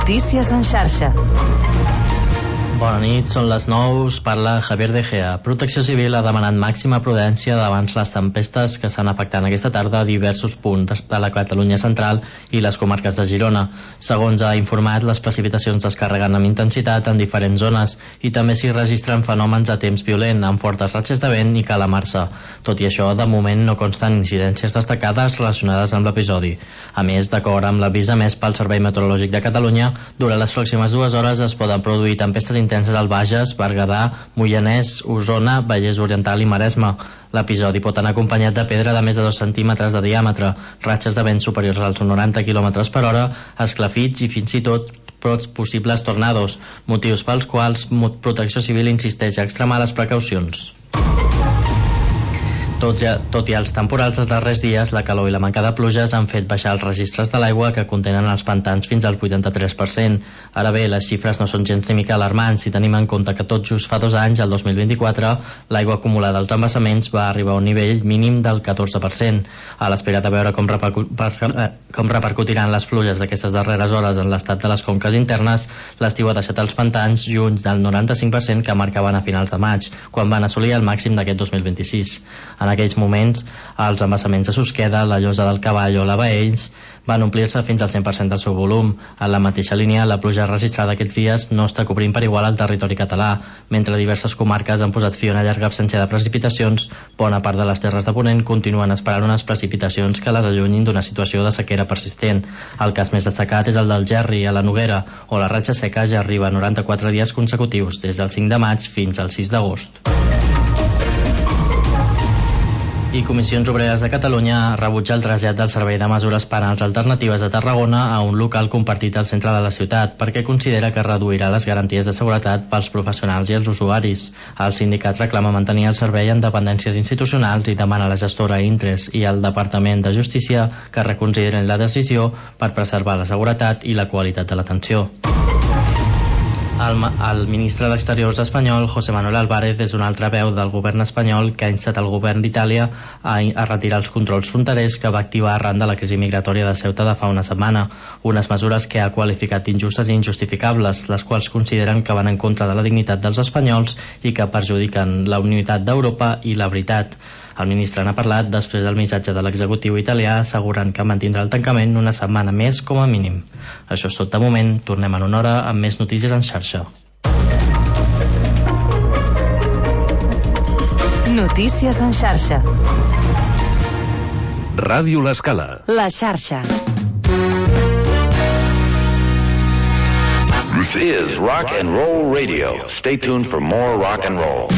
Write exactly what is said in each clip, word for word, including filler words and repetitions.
Notícies en xarxa. Bona nit, són les nou, us parla Javier De Gea. Protecció Civil ha demanat màxima prudència davant les tempestes que estan afectant aquesta tarda a diversos punts de la Catalunya central i les comarques de Girona. Segons ha informat, les precipitacions descarreguen amb intensitat en diferents zones i també s'hi registren fenòmens de temps violent, amb fortes ratxes de vent i calamarsa. Tot i això, de moment no consten incidències destacades relacionades amb l'episodi. A més, d'acord amb l'avís emès pel Servei Meteorològic de Catalunya, durant les pròximes dues hores es poden produir tempestes intenses al Bages, Berguedà, Moianès, Osona, Vallès Oriental i Maresme. L'episodi pot anar acompanyat de pedra de més de dos centímetres de diàmetre, ratxes de vent superiors als noranta quilòmetres per hora, esclafits i fins i tot possibles tornados, motius pels quals Protecció Civil insisteix a extremar les precaucions. Tot i, tot i els temporals dels darrers dies, la calor i la manca de pluges han fet baixar els registres de l'aigua que contenen els pantans fins al vuitanta-tres per cent. Ara bé, les xifres no són gens ni mica alarmants si tenim en compte que tot just fa dos anys, el dos mil vint-i-quatre, l'aigua acumulada als embassaments va arribar a un nivell mínim del catorze per cent. A l'espera de veure com, repercu per, eh, com repercutiran les pluges d'aquestes darreres hores en l'estat de les conques internes, l'estiu ha deixat els pantans lluny del noranta-cinc per cent que marcaven a finals de maig, quan van assolir el màxim d'aquest dos mil vint-i-sis. En aquells moments, els embassaments de Susqueda, la Llosa del Cavall o la Baells van omplir-se fins al cent per cent del seu volum. En la mateixa línia, la pluja registrada aquests dies no està cobrint per igual al territori català. Mentre diverses comarques han posat fi a una llarga absència de precipitacions, bona part de les terres de Ponent continuen esperant unes precipitacions que les allunyin d'una situació de sequera persistent. El cas més destacat és el del Gerri, a la Noguera, on la ratxa seca ja arriba a noranta-quatre dies consecutius, des del cinc de maig fins al sis d'agost. I Comissions Obreres de Catalunya rebutja el trasllat del Servei de Mesures Penals Alternatives de Tarragona a un local compartit al centre de la ciutat perquè considera que reduirà les garanties de seguretat pels professionals i els usuaris. El sindicat reclama mantenir el servei en dependències institucionals i demana a la gestora Intres i al Departament de Justícia que reconsiderin la decisió per preservar la seguretat i la qualitat de l'atenció. El, el ministre d'Exteriors espanyol, José Manuel Álvarez, és una altra veu del govern espanyol que ha instat el govern d'Itàlia a, a retirar els controls fronterers que va activar arran de la crisi migratòria de Ceuta de fa una setmana. Unes mesures que ha qualificat d'injustes i injustificables, les quals consideren que van en contra de la dignitat dels espanyols i que perjudiquen la unitat d'Europa i la veritat. El ministre n'ha parlat després del missatge de l'executiu italià assegurant que mantindrà el tancament una setmana més com a mínim. Això és tot de moment, tornem en una hora amb més notícies en xarxa. Notícies en xarxa. Ràdio L'Escala. La xarxa. This is Rock and Roll Radio. Stay tuned for more rock and roll.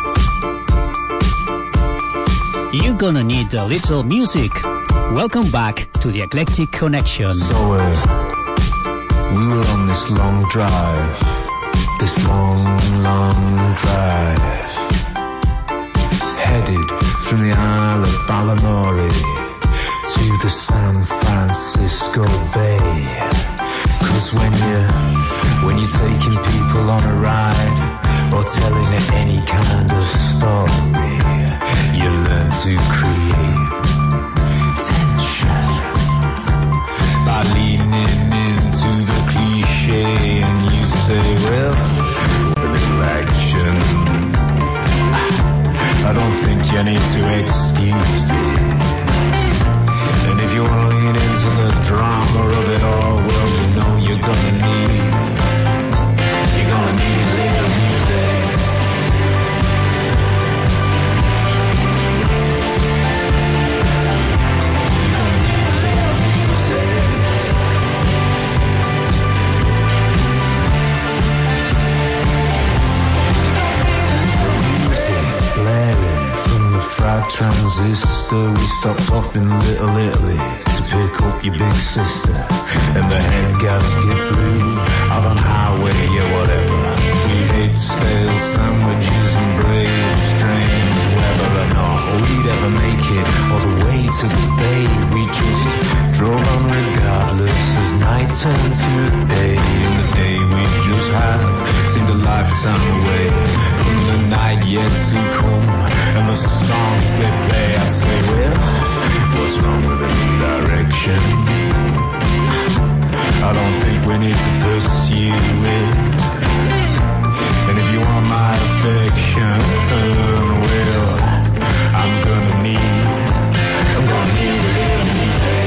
You're gonna need a little music. Welcome back to the Eclectic Connection. So uh, we were on this long drive, this long, long drive, headed from the Isle of Balamory to the San Francisco Bay. Cause when you, when you're taking people on a ride or telling any kind of story, you learn to create tension by leaning into the cliche, and you say, well, a little action. I don't think you need to excuse it. And if you want to lean into the drama of it all, well, you know you're gonna need, you're gonna need a little music. Transistor, we stopped off in Little Italy to pick up your big sister, and the head gasket blew out on highway, yeah, whatever. We ate stale sandwiches and braved strange whether or not we'd ever make it all the way to the bay. We just drove on regardless as night turned to day, and the day we just had seemed a lifetime away from the night yet to come and the songs they play. I say, well, what's wrong with a new direction? I I don't think we need to pursue it. And if you want my affection, well, I'm gonna need, I'm gonna need a little music.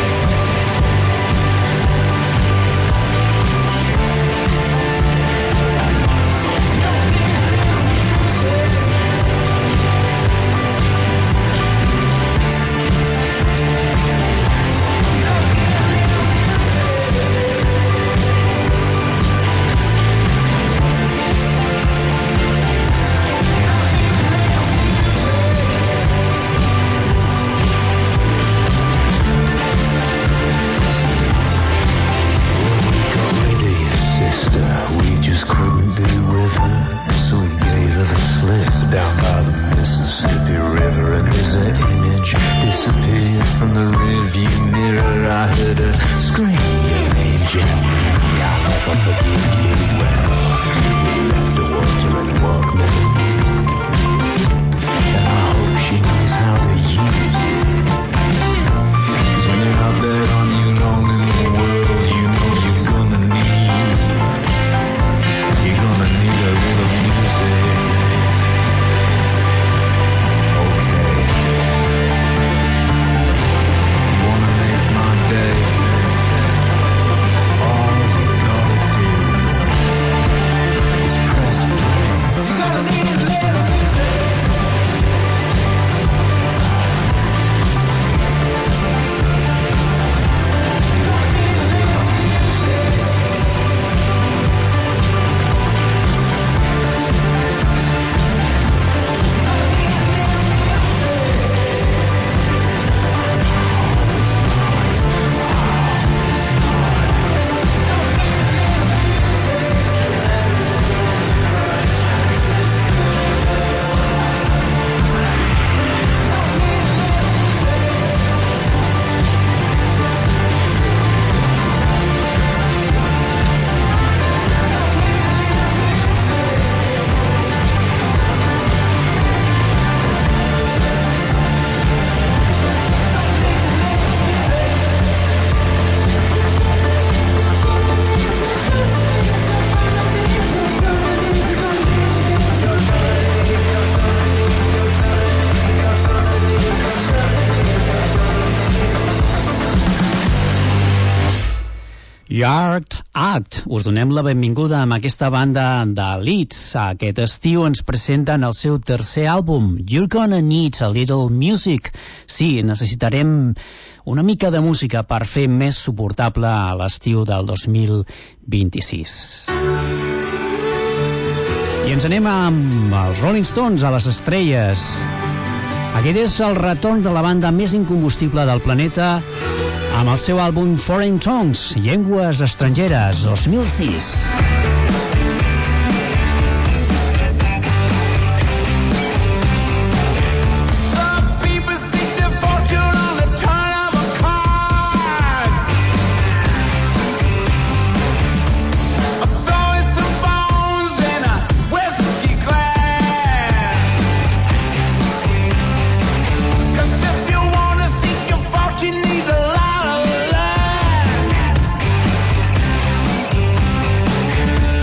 Yard Act. Us donem la benvinguda amb aquesta banda de Leeds. Aquest estiu ens presenten el seu tercer àlbum, You're Gonna Need a Little Music. Sí, necessitarem una mica de música per fer més suportable a l'estiu del dos mil vint-i-sis. I ens anem amb els Rolling Stones, a les estrelles. Aquest és el retorn de la banda més incombustible del planeta amb el seu àlbum Foreign Tongues, Llengües Estrangeres, dos mil sis. Need a lot of love.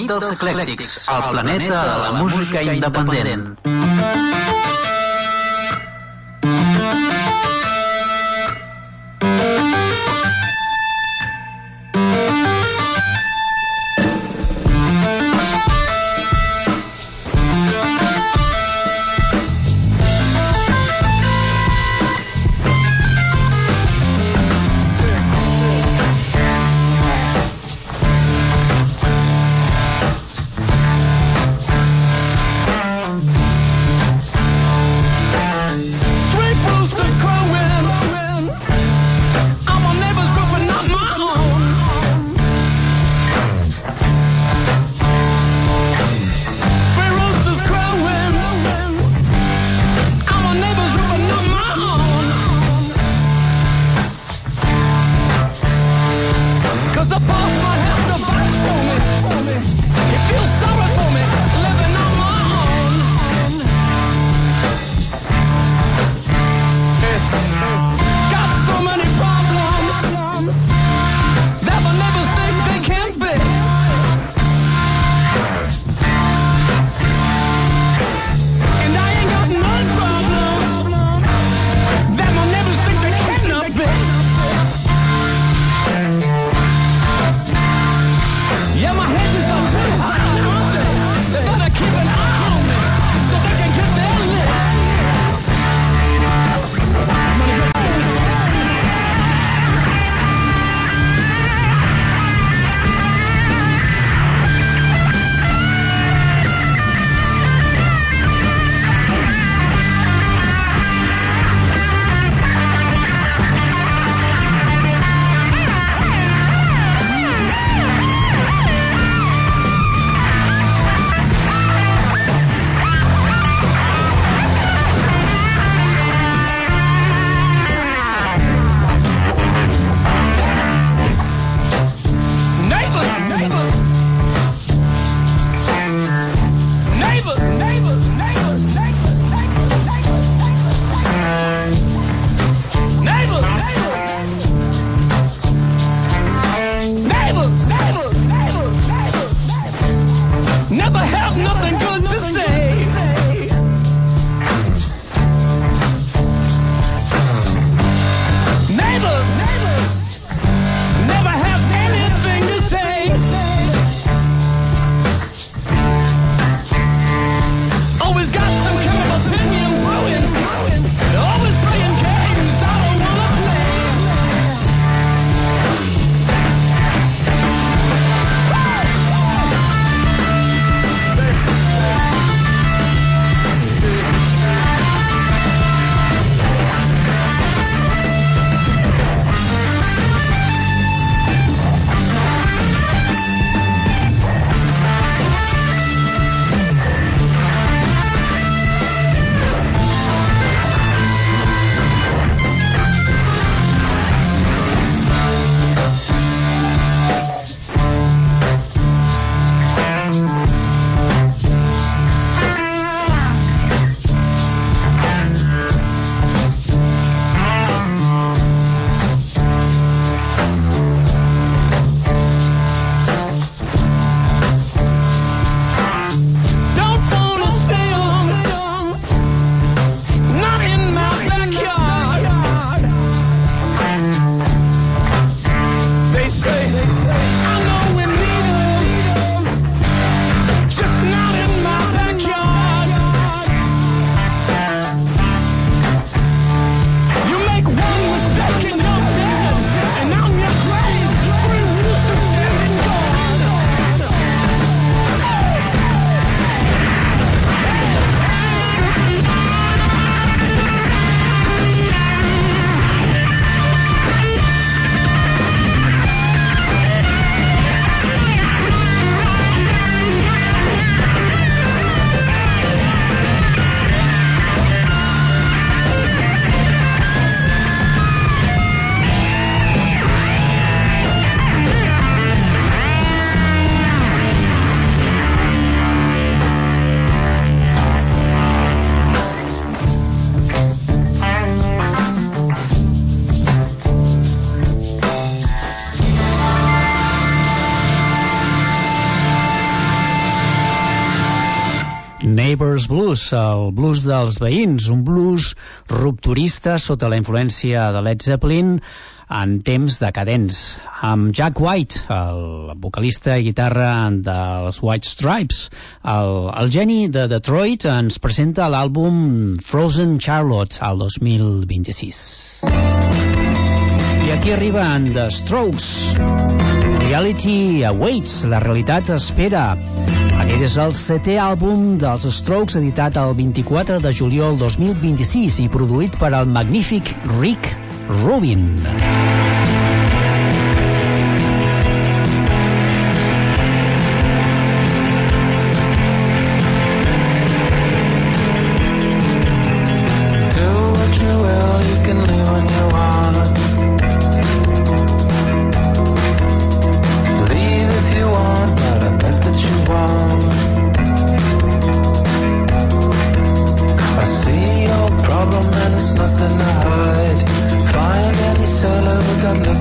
nit dels eclèctics, al planeta de la música independent. Never have anything to say. Neighbors Blues, el blues dels veïns, un blues rupturista sota la influència de Led Zeppelin en temps decadents, amb Jack White, el vocalista i guitarra dels White Stripes. El, el geni de Detroit ens presenta l'àlbum Frozen Charlotte al dos mil vint-i-sis. I aquí arriben The Strokes. Reality Awaits, la realitat espera. Aquest és el setè àlbum dels Strokes, editat el vint-i-quatre de juliol dos mil vint-i-sis i produït per al magnífic Rick Rubin. Nothing to hide. Find any seller with that look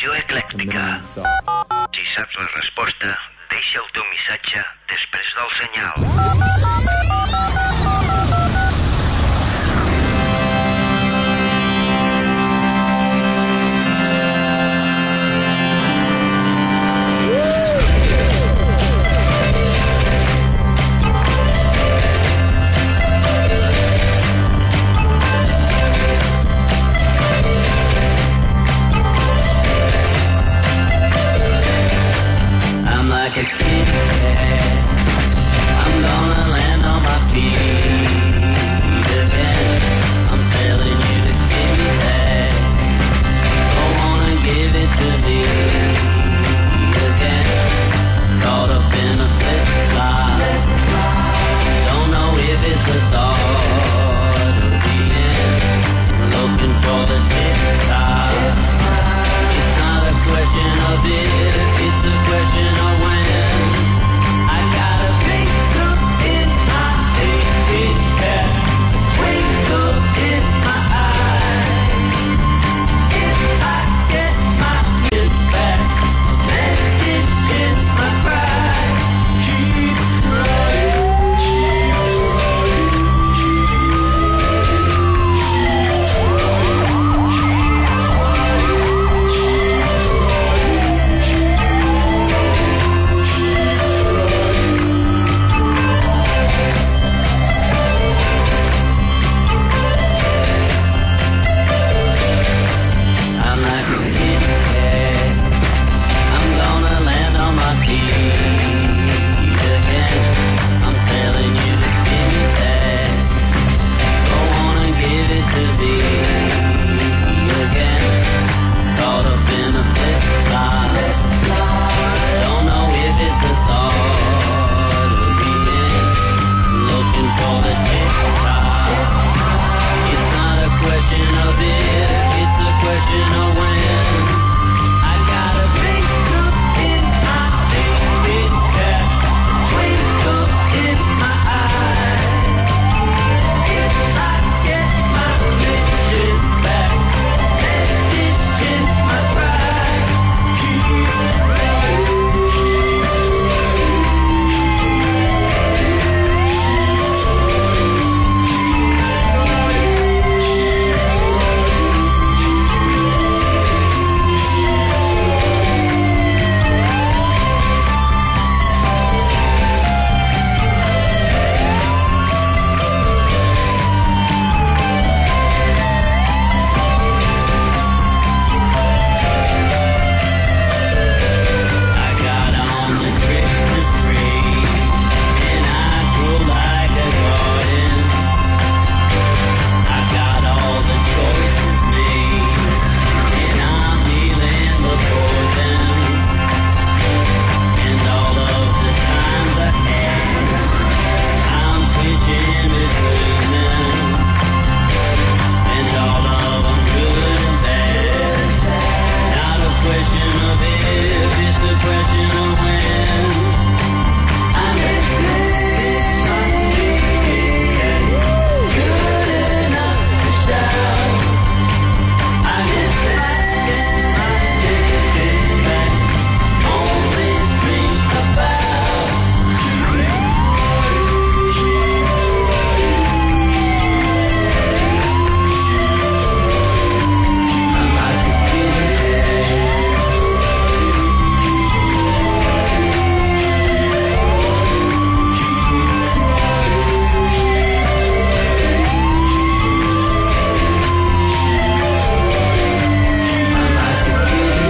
Ràdio Eclèctica. Si saps la resposta, deixa el teu missatge després del senyal. Like a kid, I'm gonna land on my feet again. I'm telling you to give me that. Don't wanna give it to me again. Caught up in a flip-flop. Don't know if it's the start or the end. Looking for the tip-top. It's not a question of if, it's a question of when. I got a twinkle in my big cat, twinkle in my eye. If I get my kid back, a message in my cry. Keep trying, keep trying, keep trying, keep trying, keep I'm like a kid cat. I'm gonna land on my feet again. I'm telling you to give me that. Don't wanna give it to me again. Caught up in a flip-flop. Don't know if it's the start or the end. Looking for the tip-top. It's not a question of if, it's a question of when. I got a twinkle in my big cat, twinkle in my eye. If I get my vision back, message in my cry. Keep trying, keep trying, I got on the tricks of trade, and I grow like a garden. I got all the choices made, and I'm dealing before them. And all of the times I had, I'm switching between them. And all of them good and bad. Not a question of if, it's a question of when. I'm listening, good enough to shout. I'm listening, back, only dream about. I'm like a kid. I'm like a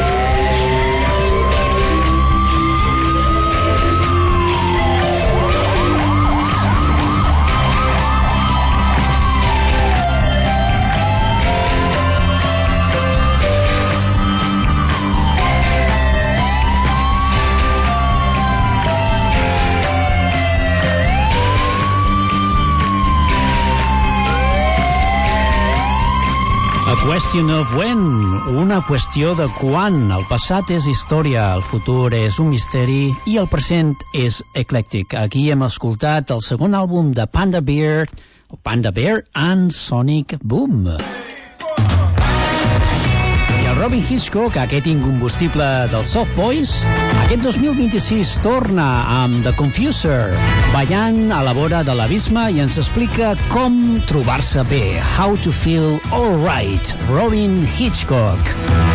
A question of when, una qüestió de quan. El passat és història, el futur és un misteri i el present és eclèctic. Aquí hem escoltat el segon àlbum de Panda Bear, Panda Bear and Sonic Boom. I el Robin Hitchcock, aquest incombustible dels Soft Boys, aquest dos mil vint-i-sis torna amb The Confuser, ballant a la vora de l'abisme i ens explica com trobar-se bé. How to feel alright. Robin Hitchcock.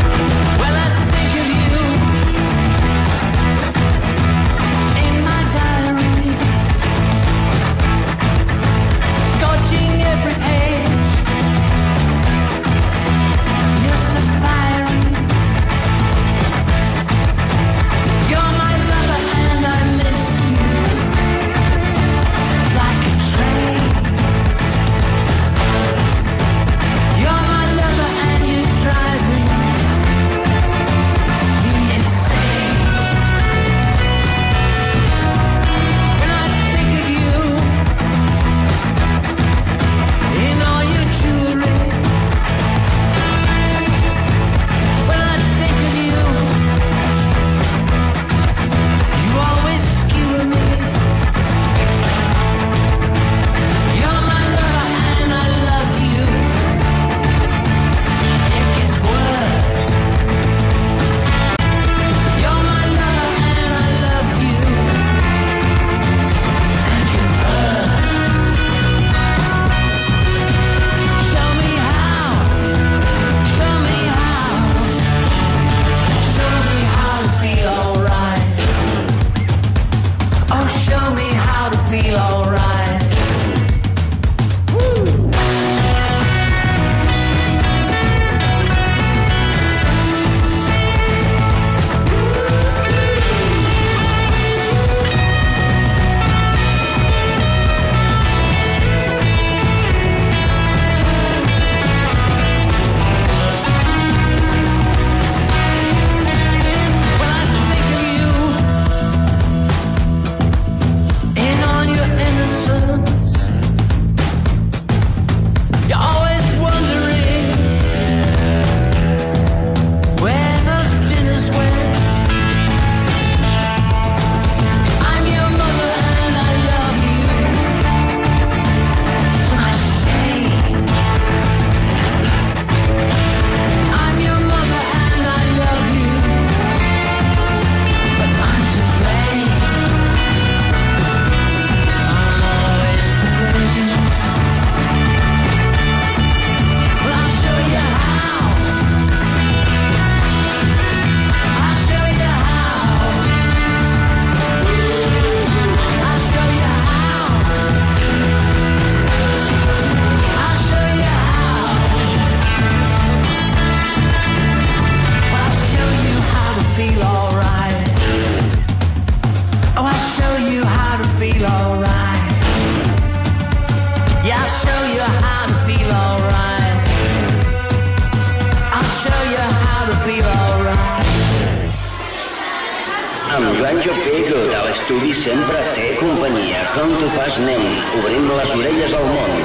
Sempre té companyia. Com t'ho fas, nen? Obrim les orelles al món.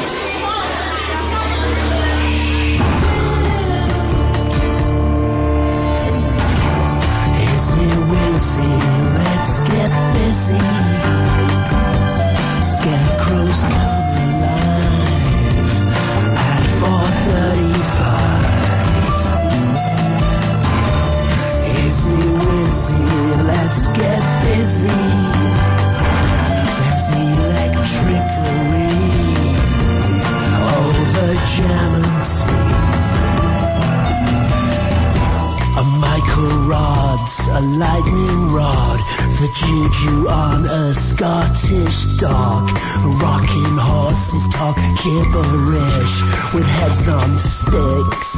Easy, easy, let's get busy. Scarecrows come alive at four thirty-five. Easy, easy, let's get busy. Trickery over jam and tea. A micro rod's a lightning rod for juju on a Scottish dog. Rocking horses talk gibberish with heads on sticks.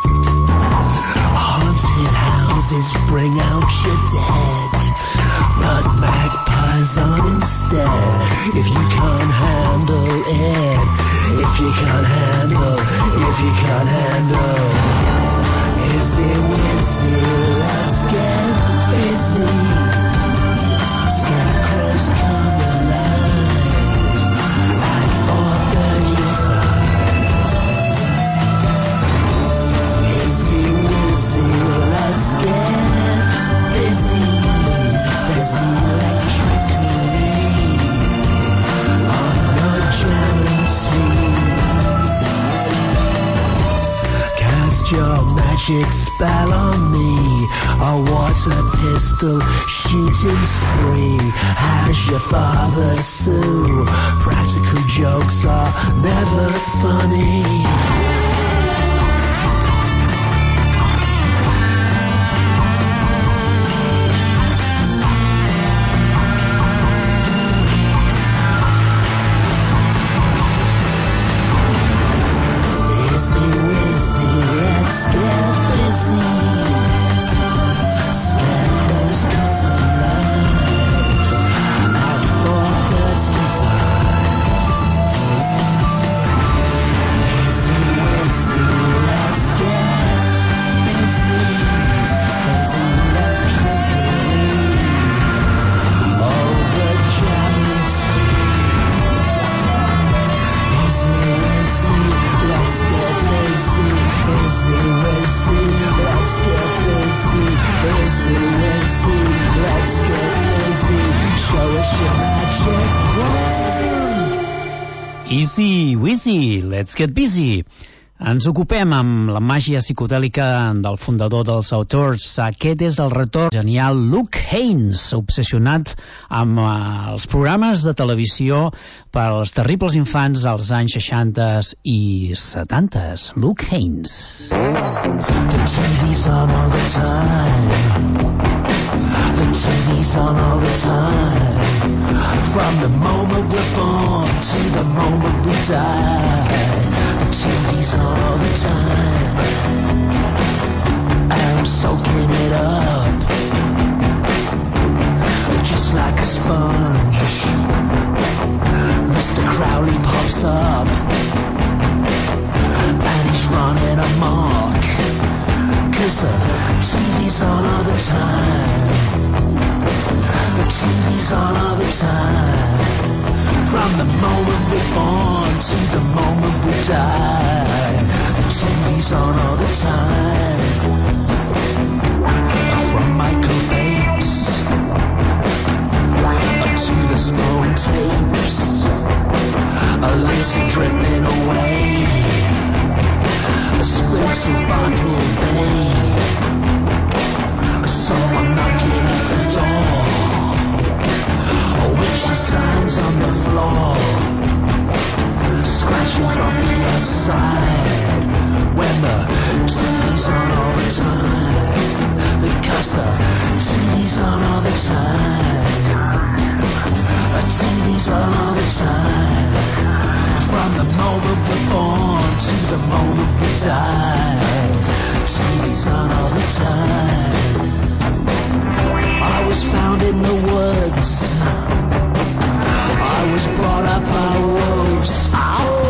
Haunted houses bring out your dead, but magpies on instead. If you can't handle it, if you can't handle, if you can't handle, easy, easy, let's get busy. Scarecrows come alive at four thirty-five. Easy, easy, let's get busy. There's electricity on your jamming scene. Cast your magic spell on on me. Oh, what a pistol shooting spree. How's your father, Sue? Practical jokes are never funny. Easy, Wheezy, let's get busy. Ens ocupem amb la màgia psicodèlica del fundador dels Autors. Aquest és el retorn genial Luke Haines, obsessionat amb uh, els programes de televisió per als terribles infants als anys seixanta i setanta. Luke Haines. The T V's on all the time. The T V's on all the time. From the moment we're born to the moment we die. The T V's on all the time. I'm soaking it up, just like a sponge. Mister Crowley pops up, and he's running amok, 'cause the T V's on all the time. The T V's on all the time. From the moment we're born to the moment we die. The T V's on all the time. From Michael Bates to the Stone Tapes, a lazy dripping away, a spills of bottled bay, someone knocking at the door, witchy signs on the floor, scratching from the outside, when the T V's on all the time, because the T V's on all the time. The T V's on all the time. From the moment we're born to the moment we die. T V's on all the time. I was found in the woods. I was brought up by wolves. Ow!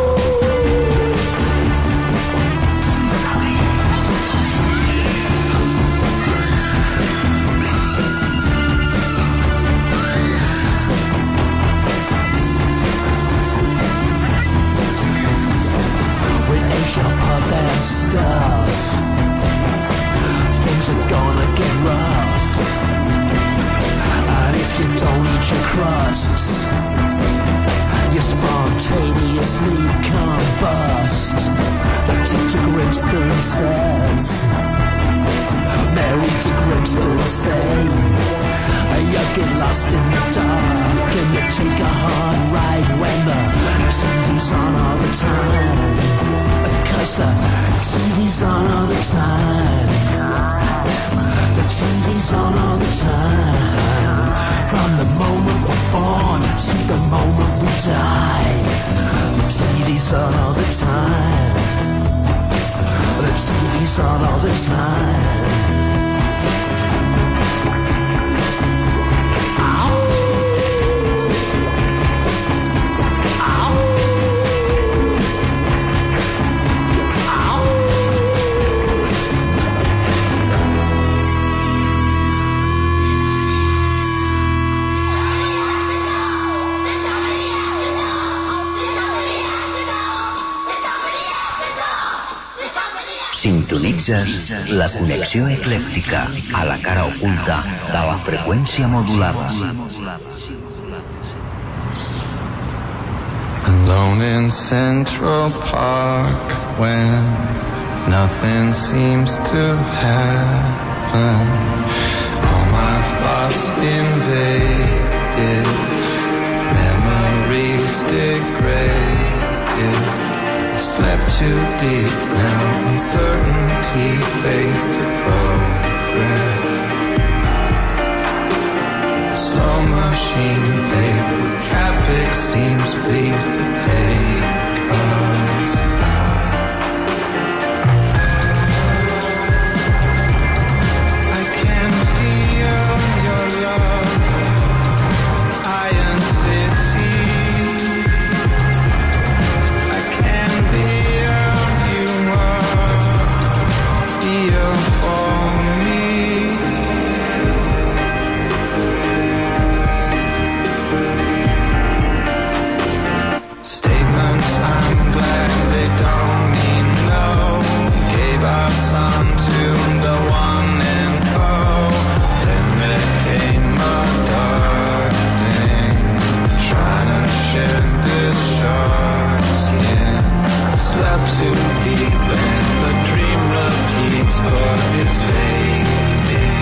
Puff ass stuff, things are gonna get rough, and if you don't eat your crusts, you spontaneously combust. Doctor Grimstone says, Mary to Grimstone say, you get lost in the dark and you take a hard ride when the T V's on all the time. Cause the T V's on all the time. The T V's on all the time. From the moment we're born to the moment we die. The T V's on all the time. The T V's on all the time. Sintonitzes la connexió eclèctica a la cara oculta de la freqüència modulada. Alone in Central Park when nothing seems to happen. All my thoughts invaded, memories degraded. I slept too deep, now uncertainty fades to progress. Slow machine babe, traffic seems pleased to take us by. I can feel your love, iron city. I can be you are here for me. Statements I'm glad they don't mean no. Gave our son to the one and oh. Then there came a dark thing, trying to shed this shark skin. Slept too deep and the dream repeats, but it's fading.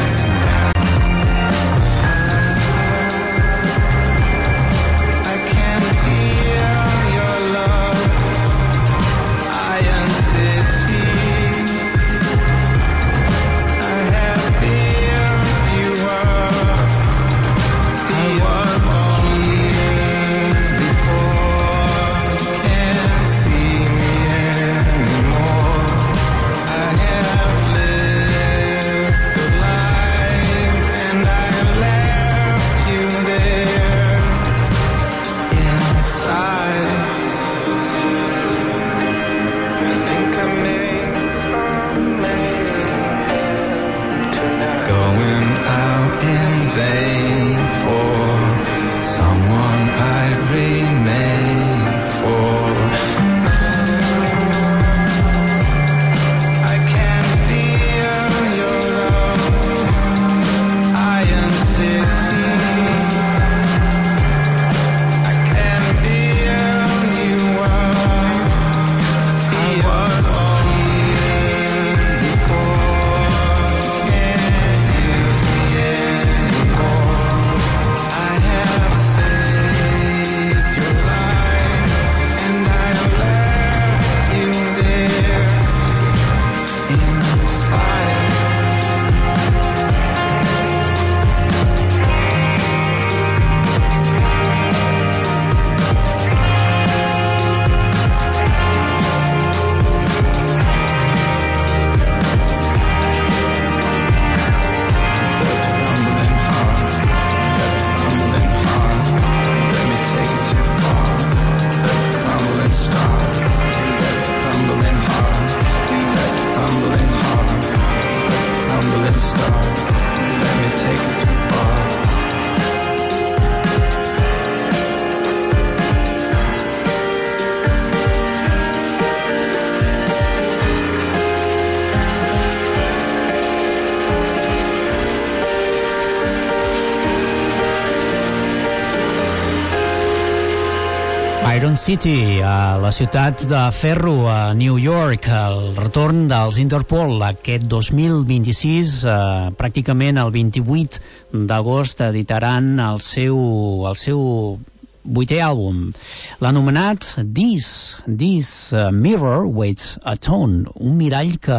Iron City, a la ciutat de ferro, a New York, el retorn dels Interpol aquest dos mil vint-i-sis, eh, pràcticament el vint-i-vuit d'agost editaran el seu, el seu vuitè àlbum, l'anomenat This, This uh, Mirror Waits a Tone, un mirall que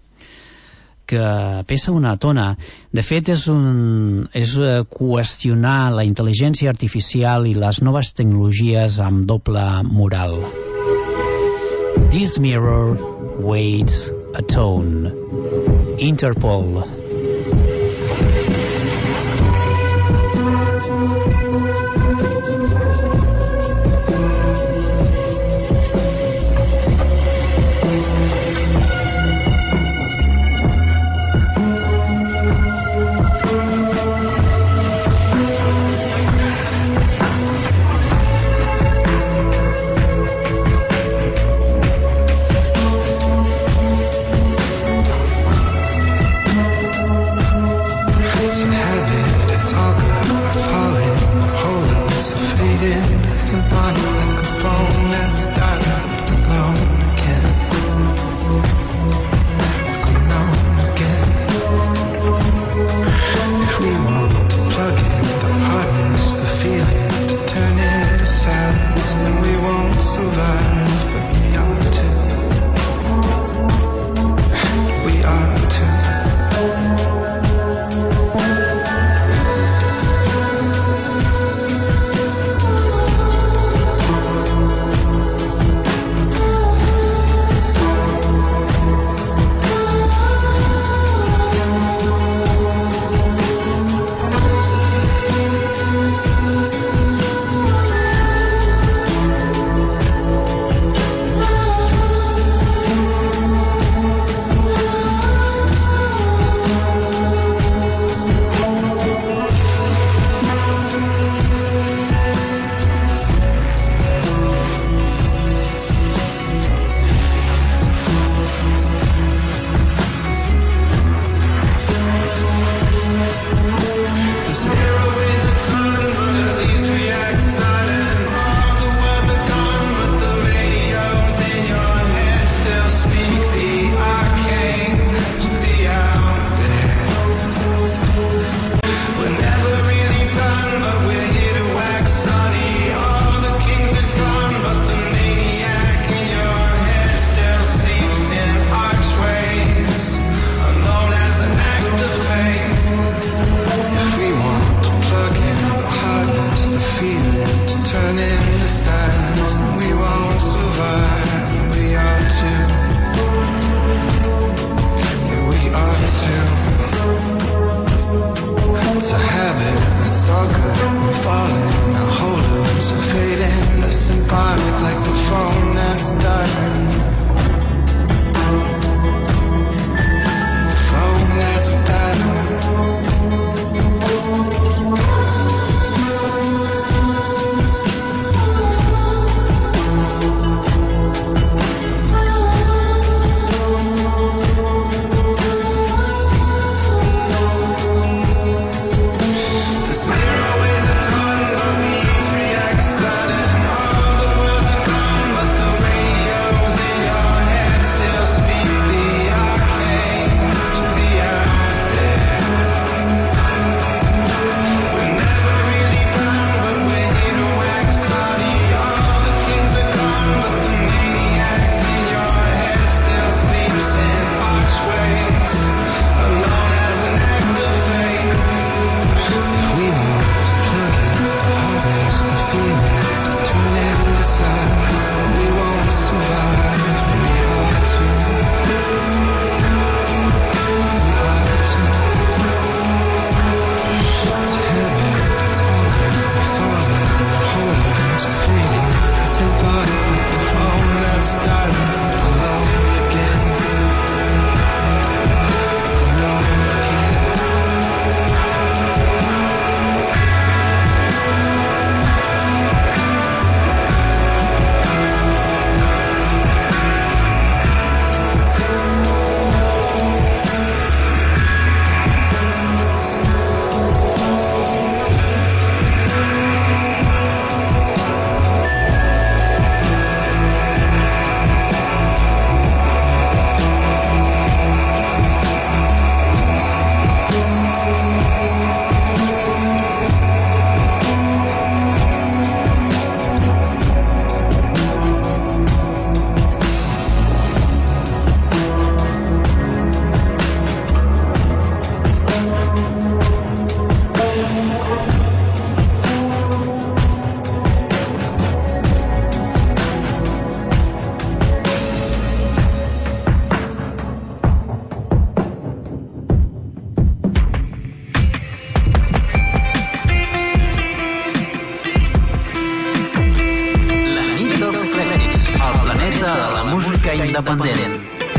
que pesa una tona. De fet, és, un, és qüestionar la intel·ligència artificial i les noves tecnologies amb doble moral. This mirror weighs a tone. Interpol. Like a phone that's starting to blow again. independent.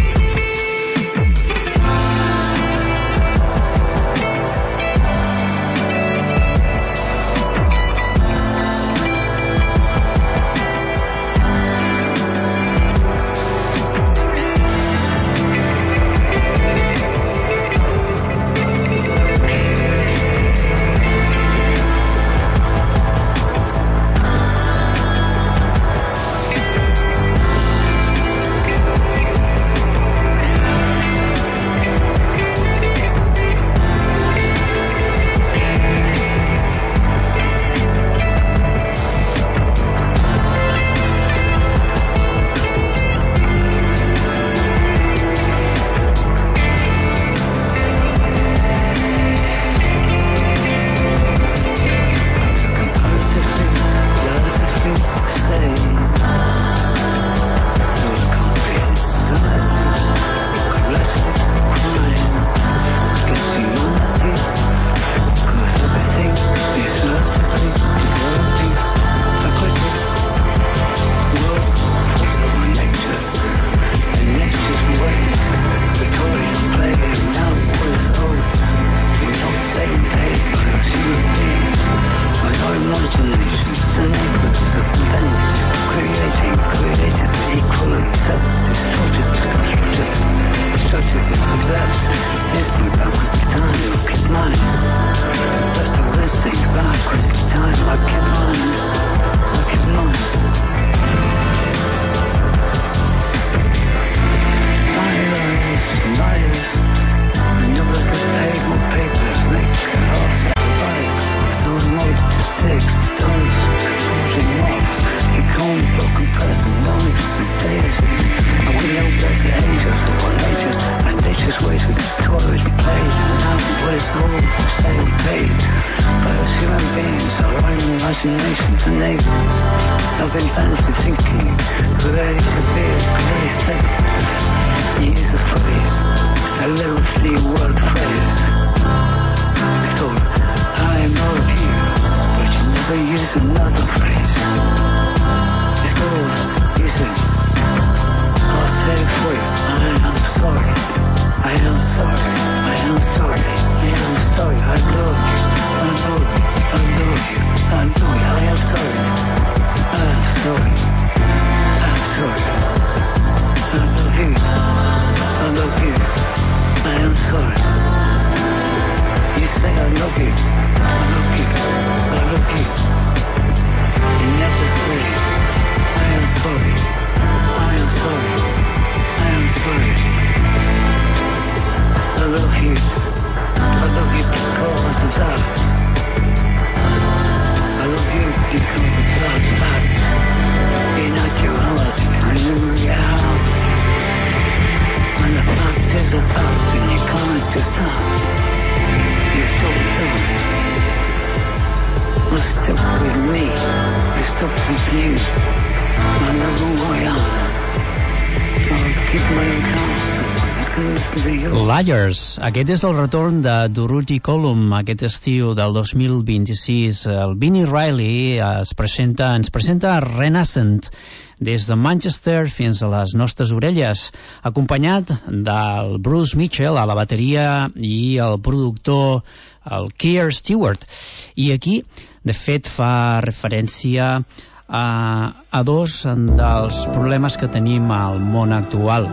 Liars. Aquest és el retorn de Durutti Column aquest estiu del dos mil vint-i-sis. El Vinnie Riley es presenta, ens presenta Renascent des de Manchester fins a les nostres orelles, acompanyat del Bruce Mitchell a la bateria i el productor, el Keir Stewart. I aquí, de fet, fa referència a, a dos dels problemes que tenim al món actual.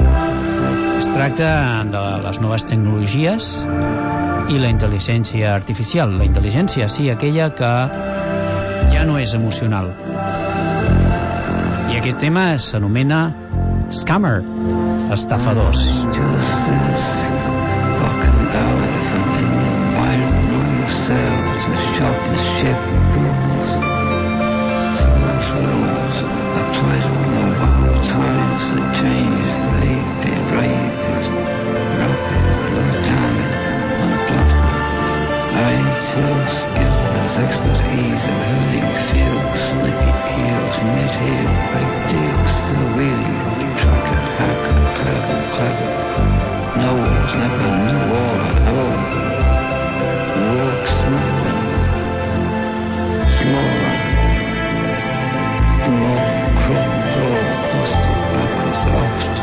Es tracta de les noves tecnologies i la intel·ligència artificial. La intel·ligència, sí, aquella que ja no és emocional. I aquest tema s'anomena Scammer, estafadors. Expertise in herding fields, slippy heels, net heel, big deal, still really tracker, hacker, clever, clever. No walls, never knew all at all. Walk smaller, smaller, more crawl, crawl, busted backwards, off.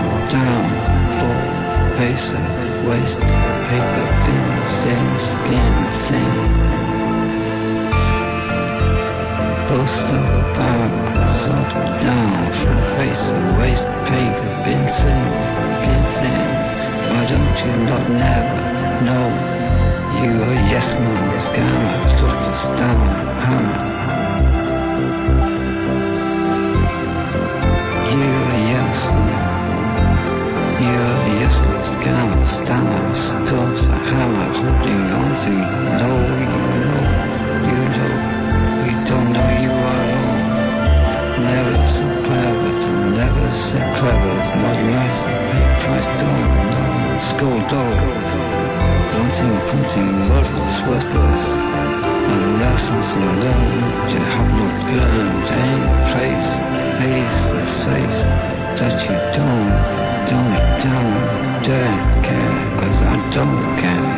face of waste paper bin, thin skin thing. Postal barrels up down from face of waste paper bin, thin skin thing. Why don't you not never know? You a yes man, scammer, stutter, stammer, hammer. You a yes man. You a yes man, scammer, stammer, stutter, hammer, holding on to you. No, you know, you know, we don't know you are all. Never so clever, to never so clever, it's not nice to pay price, don't know, school door. Punting, punting, worthless, worthless. And lessons learned, you have not learned any place, face this face, that you don't, don't, don't, don't care, cause I don't care.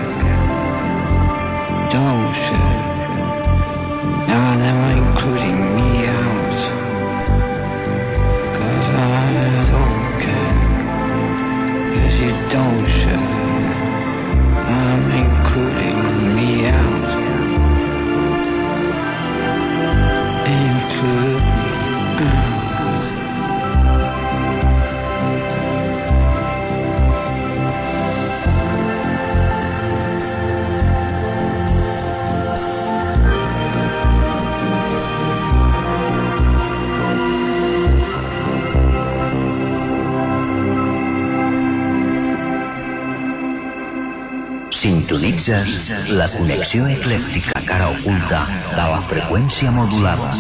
Don't share. Now never including me out, cause I don't care, cause you don't share. I'm including me out. Include me out. Sintonitzes la connexió eclèctica cara oculta de la freqüència modulada.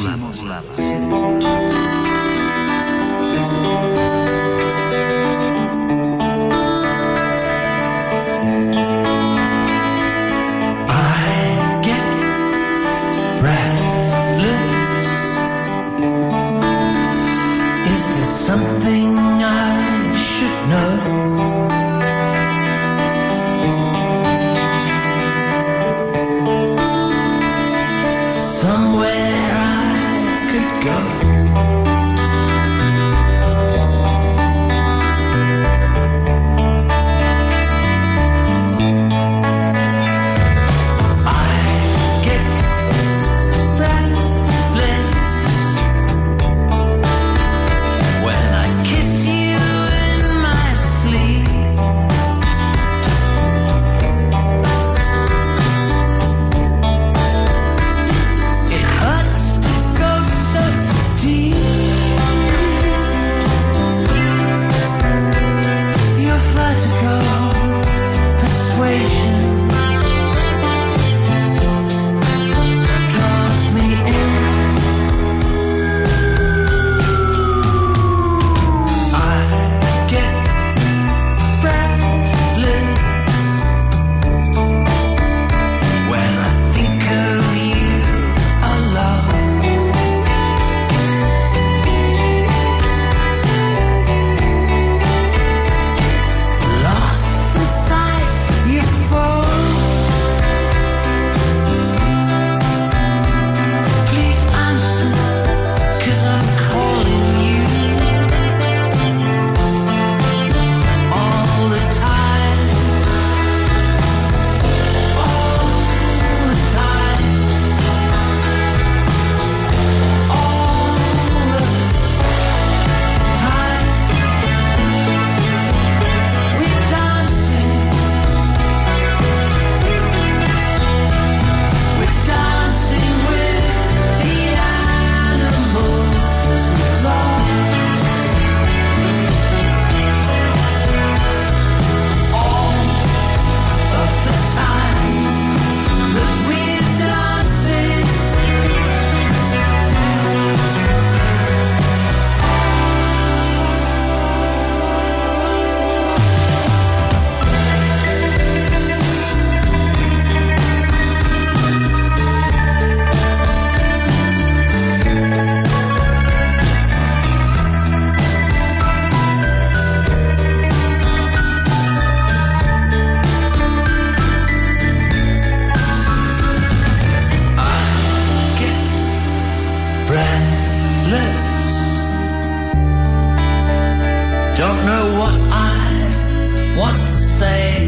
what to say.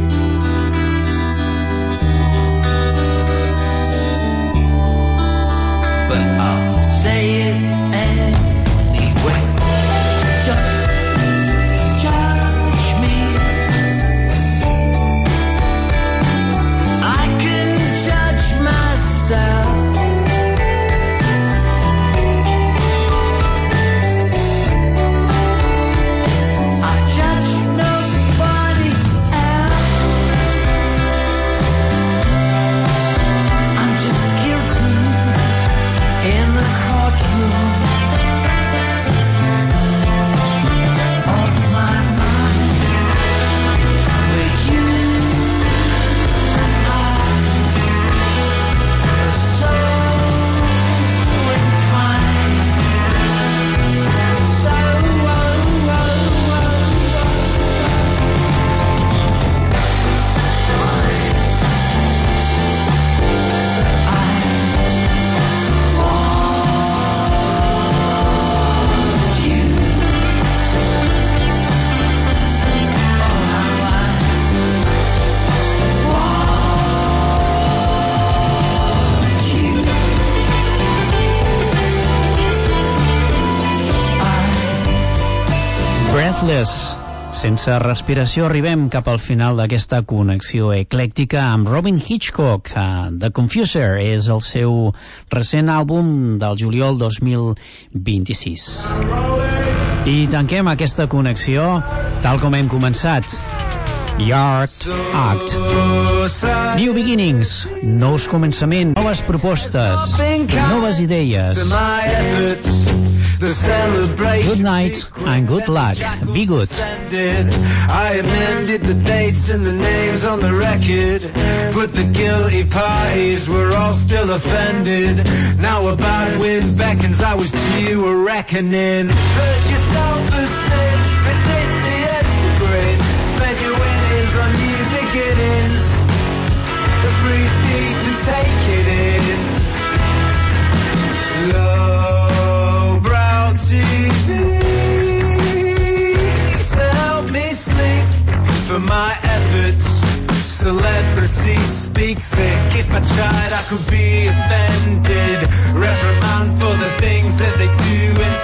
But I'll say it anyway. Don't judge me. I can judge myself. I judge nobody else. I'm just guilty in the courtroom of my mind, where you and I are so entwined, so oh, oh, oh, Breathless. Sense respiració arribem cap al final d'aquesta connexió eclèctica amb Robin Hitchcock. Uh, The Confuser és el seu recent àlbum del juliol dos mil vint-i-sis. I tanquem aquesta connexió tal com hem començat. Yard Act. New beginnings, nous començaments, noves propostes, noves idees. Good night and good luck. Be good. I amended the dates and the names on the record, but the guilty parties were all still offended. Now a bad wind beckons, I was due a reckoning. Purge yourself of sin, resist the grin. Spend your winnings on new beginnings. Breathe deep and take it in. Lowbrow T V to help me sleep for my efforts. Celebrities speak thick. If I tried, I could be offended. Reprimand for the things that they do and